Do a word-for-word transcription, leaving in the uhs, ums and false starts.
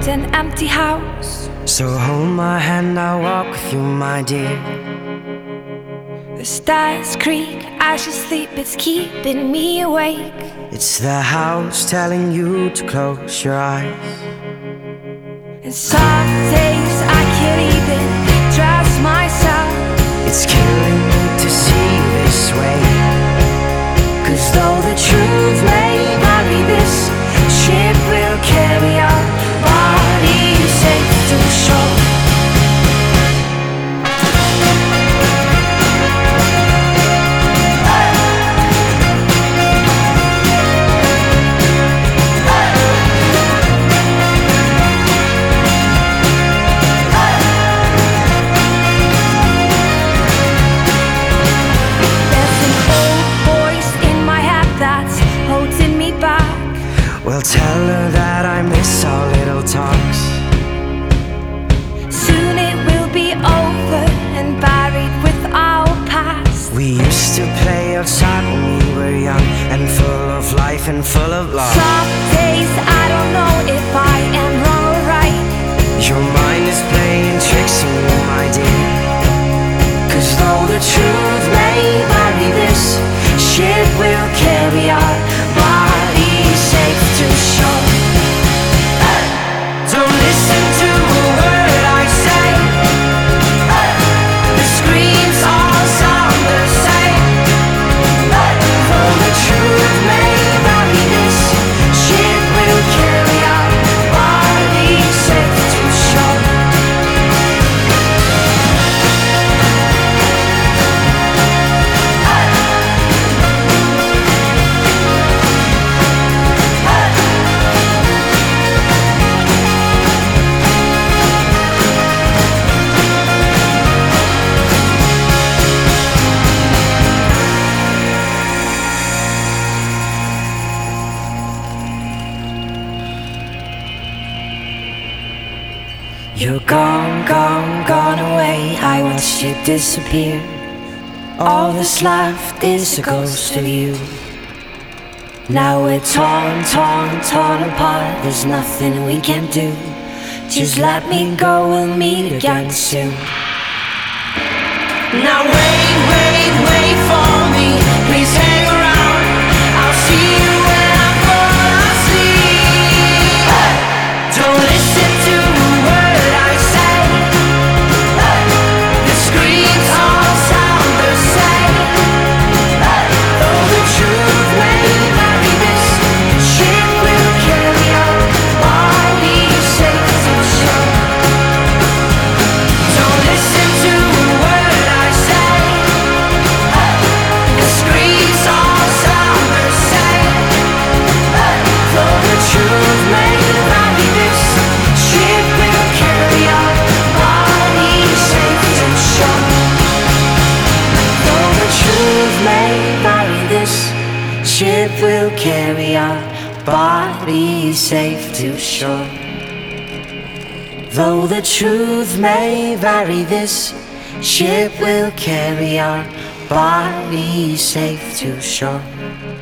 around an empty house. So hold my hand, I'll walk with you, my dear. The stars creak as you sleep, it's keeping me awake. It's the house telling you to close your eyes. And some days I can't even trust myself. It's killing me to see this way. 'Cause though the truth may vary, this ship will carry our bodies safe to shore. Well, tell her that I miss our little talks. Soon it will be over and buried with our past. We used to play outside when we were young and full of life and full of love. Some days I don't know if I am wrong or right. Your mind is playing tricks on you, my dear. 'Cause though the truth may vary, this ship will carry our bodies safe to shore. Don't listen to a word I say. The screams all sound the same. Though the truth may vary, this ship will carry our bodies safe to shore. You're gone, gone, gone away. I watched you disappear. All that's left is a ghost of you. Now we're torn, torn, torn apart. There's nothing we can do. Just let me go, we'll meet again soon. Now wait, wait, wait for me. Please hang around. I'll see you when I fall asleep. Don't listen to a word I say. The screams all sound the same. Though the truth may vary, this ship will carry our bodies safe to shore. Don't listen to a word I say. The screams all sound the same. Though the truth may vary, this ship will carry our bodies safe to shore. Though the truth may vary, this ship will carry our bodies safe to shore. Though the truth may vary, this ship will carry our bodies safe to shore.